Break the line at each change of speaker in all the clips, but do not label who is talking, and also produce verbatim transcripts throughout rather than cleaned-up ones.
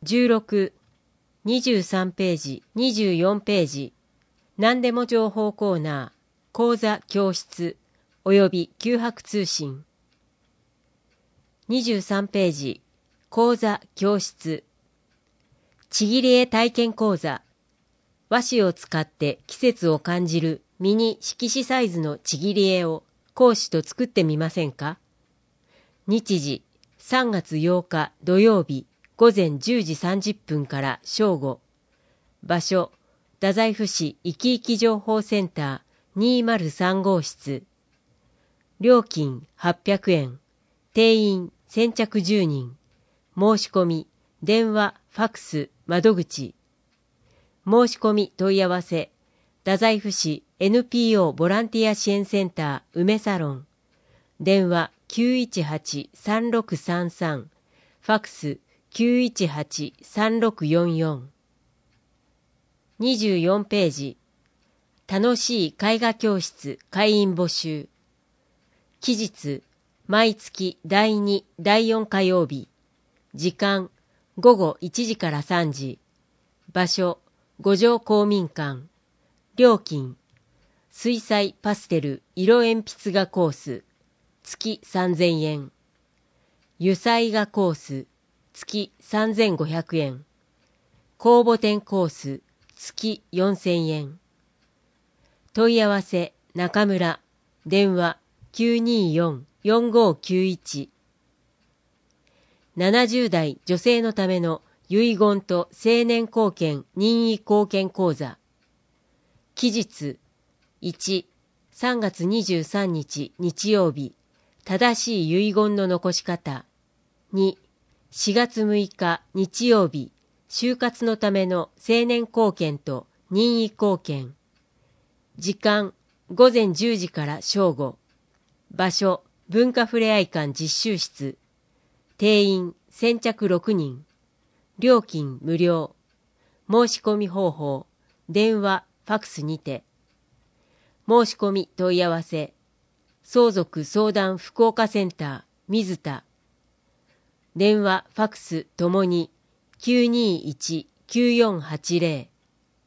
じゅうろく、にじゅうさんページ、にじゅうよんページ、何でも情報コーナー、講座教室、および九博通信。にじゅうさんページ、講座教室。ちぎり絵体験講座。和紙を使って季節を感じるミニ色紙サイズのちぎり絵を講師と作ってみませんか？日時、さんがつようか土曜日、午前じゅうじさんじゅっぷんから正午。場所、太宰府市いきいき情報センターにまるさん号室。料金はっぴゃくえん。定員先着じゅうにん。申し込み、電話、ファクス、窓口。申し込み問い合わせ、太宰府市 エヌピーオー ボランティア支援センター梅サロン。電話きゅういちはちさんろくさんさん。ファクスきゅういちはちさんろくよんよん。にじゅうよんページ。楽しい絵画教室会員募集。期日、毎月だいに、だいよん火曜日。時間、ごごいちじからさんじ。場所、五条公民館。料金、水彩パステル色鉛筆画コース、月さんぜんえん。油彩画コース、月さんぜんごひゃくえん。公募展コース、月よんせんえん。問い合わせ、中村。電話、きゅうによん、よんごきゅういち。ななじゅう代女性のための遺言と成年後見任意後見講座。期日、いち、さんがつにじゅうさんにち日曜日、正しい遺言の残し方。に、しがつむいか日曜日、就活のための成年後見と任意後見。時間、ごぜんじゅうじから正午。場所、文化ふれあい館実習室。定員、先着ろくにん。料金無料。申し込み方法、電話、ファクスにて。申し込み問い合わせ、相続相談福岡センター、水田。電話、ファクスともに、きゅうにいち、きゅうよんはちぜろ。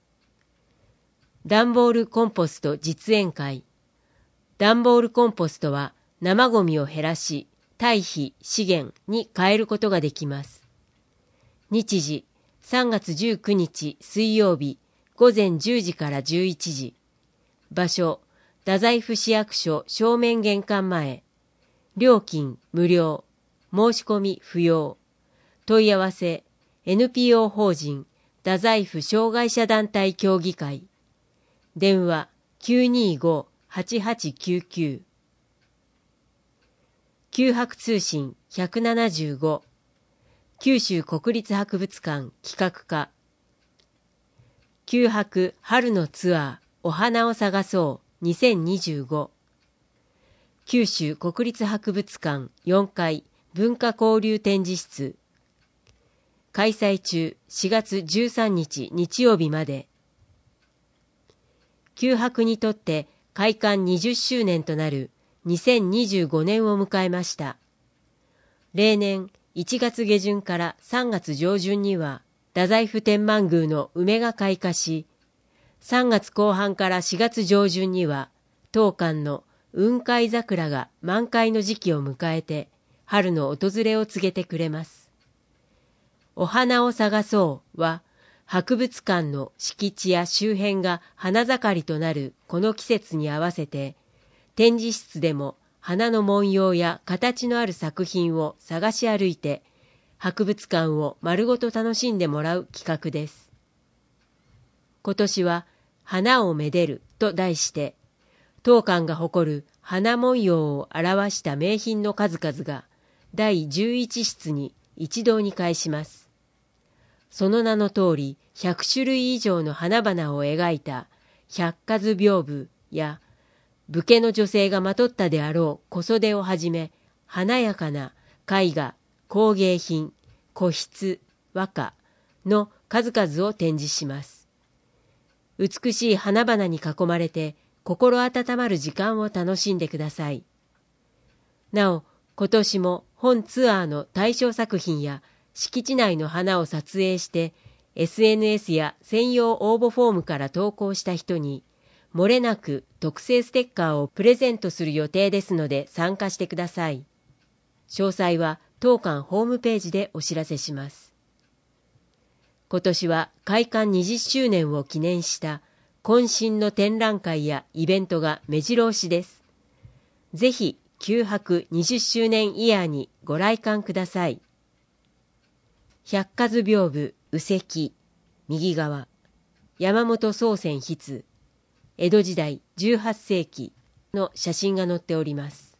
段ボールコンポスト実演会。段ボールコンポストは生ゴミを減らし、堆肥、資源に変えることができます。日時、さんがつじゅうくにち水曜日、午前じゅうじからじゅういちじ。場所、太宰府市役所正面玄関前。料金無料。申し込み不要。問い合わせ、エヌピーオー 法人太宰府障害者団体協議会。電話きゅうにご、はちはちきゅうきゅう。九博通信ひゃくななじゅうご。九州国立博物館企画課。九博春のツアーお花を探そうにせんにじゅうご。九州国立博物館よんかい文化交流展示室。開催中しがつじゅうさんにち日曜日まで。九博にとって開館にじゅっしゅうねんとなるにせんにじゅうごねんを迎えました。例年いちがつげじゅんからさんがつじょうじゅんには太宰府天満宮の梅が開花し、さんがつこう半からしがつじょうじゅんには当館の雲海桜が満開の時期を迎えて春の訪れを告げてくれます。お花を探そうは博物館の敷地や周辺が花盛りとなるこの季節に合わせて、展示室でも花の文様や形のある作品を探し歩いて、博物館を丸ごと楽しんでもらう企画です。今年は花をめでると題して、当館が誇る花文様を表した名品の数々がだいじゅういち室に一堂に会します。その名の通りひゃくしゅるい以上の花々を描いた百数屏風や武家の女性がまとったであろう小袖をはじめ華やかな絵画、工芸品、古筆、和歌の数々を展示します。美しい花々に囲まれて心温まる時間を楽しんでください。なお、今年も本ツアーの対象作品や敷地内の花を撮影して、エスエヌエス や専用応募フォームから投稿した人に、漏れなく特製ステッカーをプレゼントする予定ですので参加してください。詳細は当館ホームページでお知らせします。今年は開館にじゅっしゅうねんを記念した渾身の展覧会やイベントが目白押しです。ぜひ九博にじゅっしゅうねんイヤーにご来館ください。百数屏風右隻右側、山本宗泉筆、江戸時代じゅうはっせいきの写真が載っております。